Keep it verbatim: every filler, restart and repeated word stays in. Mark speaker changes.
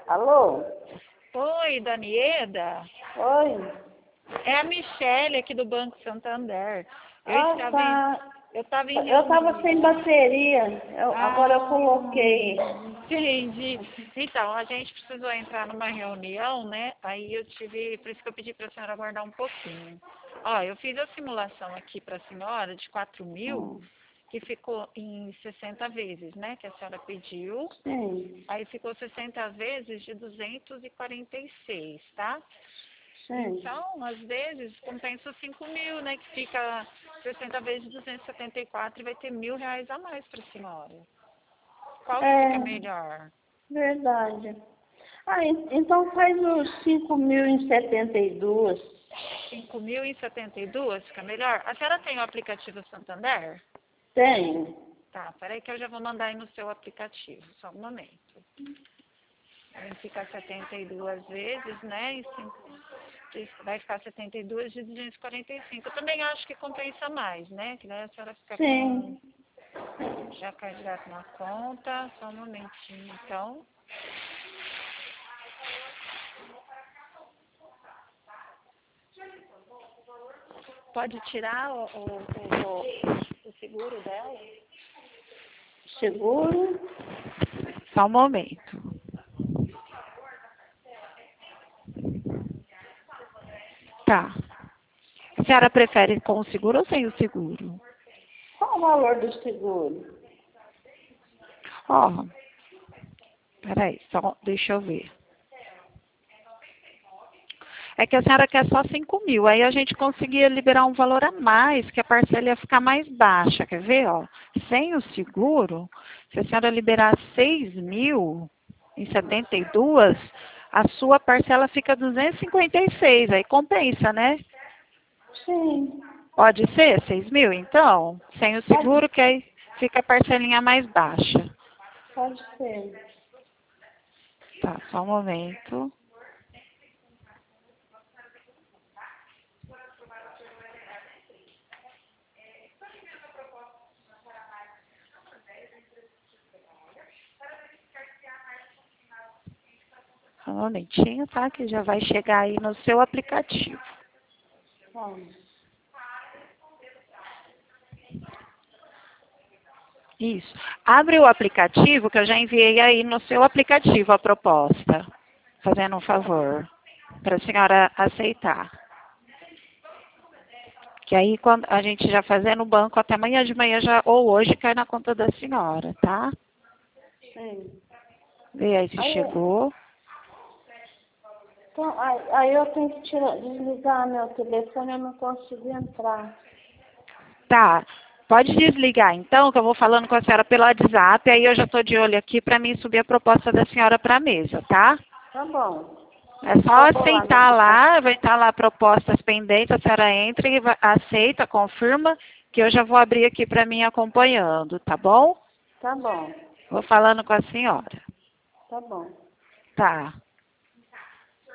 Speaker 1: Alô?
Speaker 2: Oi, Danieda.
Speaker 1: Oi?
Speaker 2: É a Michele aqui do Banco Santander. Eu
Speaker 1: Ah,
Speaker 2: estava em,
Speaker 1: tá.
Speaker 2: eu estava em
Speaker 1: Eu estava sem
Speaker 2: reunião.
Speaker 1: bateria. Eu- agora eu
Speaker 2: Ah,
Speaker 1: coloquei.
Speaker 2: entendi. Então, a gente precisou entrar numa reunião, né? Aí eu tive, por isso que eu pedi para a senhora aguardar um pouquinho. Ó, eu fiz a simulação aqui para a senhora de quatro mil,
Speaker 1: Hum,
Speaker 2: que ficou em sessenta vezes, né? Que a senhora pediu.
Speaker 1: sim,
Speaker 2: Aí ficou sessenta vezes de duzentos e quarenta e seis, tá?
Speaker 1: sim.
Speaker 2: Então, às vezes, compensa os cinco mil, né? Que fica sessenta vezes duzentos e setenta e quatro e vai ter mil reais a mais para a senhora. Qual que fica
Speaker 1: É,
Speaker 2: melhor?
Speaker 1: verdade. Ah, en- então faz os cinco mil em setenta e dois.
Speaker 2: cinco mil e setenta e dois fica melhor? A senhora tem o aplicativo Santander?
Speaker 1: Tenho.
Speaker 2: Tá, peraí que eu já vou mandar aí no seu aplicativo. Só um momento. Aí fica setenta e duas vezes, né? E cinco, vai ficar setenta e dois de duzentos e quarenta e cinco. Eu também acho que compensa mais, né? Que daí a senhora fica com...
Speaker 1: Sim.
Speaker 2: Já cai direto na conta. Só um momentinho, então. Pode tirar o, o, o, o seguro dela?
Speaker 1: Seguro?
Speaker 2: Só um momento. Tá. A senhora prefere com o seguro ou sem o seguro?
Speaker 1: Qual o valor do seguro?
Speaker 2: Ó, peraí, só deixa eu ver. É que a senhora quer só cinco mil, aí a gente conseguia liberar um valor a mais, que a parcela ia ficar mais baixa. Quer ver, ó? Sem o seguro, se a senhora liberar seis mil em setenta e dois, a sua parcela fica duzentos e cinquenta e seis, aí compensa, né?
Speaker 1: Sim.
Speaker 2: Pode ser seis mil, então? Sem o
Speaker 1: Pode,
Speaker 2: seguro, que aí fica a parcelinha mais baixa.
Speaker 1: pode ser.
Speaker 2: Tá, só um momento. Só um momentinho, tá? Que já vai chegar aí no seu aplicativo.
Speaker 1: Vamos.
Speaker 2: Isso. Abre o aplicativo, que eu já enviei aí no seu aplicativo a proposta. Fazendo um favor. Para a senhora aceitar. Que aí, quando a gente já fazer no banco, até amanhã de manhã já, ou hoje, cai na conta da senhora, tá?
Speaker 1: Sim.
Speaker 2: Vê aí se
Speaker 1: Aí,
Speaker 2: chegou.
Speaker 1: então, aí, aí eu tenho que tirar, desligar meu telefone, eu não consigo entrar.
Speaker 2: Tá. Pode desligar, então, que eu vou falando com a senhora pelo WhatsApp, aí eu já estou de olho aqui para mim subir a proposta da senhora para a mesa, tá?
Speaker 1: Tá bom.
Speaker 2: É só
Speaker 1: Eu vou lá no
Speaker 2: aceitar
Speaker 1: aplicativo.
Speaker 2: lá, vai estar lá propostas pendentes, a senhora entra e vai- aceita, confirma, que eu já vou abrir aqui para mim acompanhando, tá bom?
Speaker 1: Tá bom.
Speaker 2: Vou falando com a senhora.
Speaker 1: Tá bom.
Speaker 2: Tá.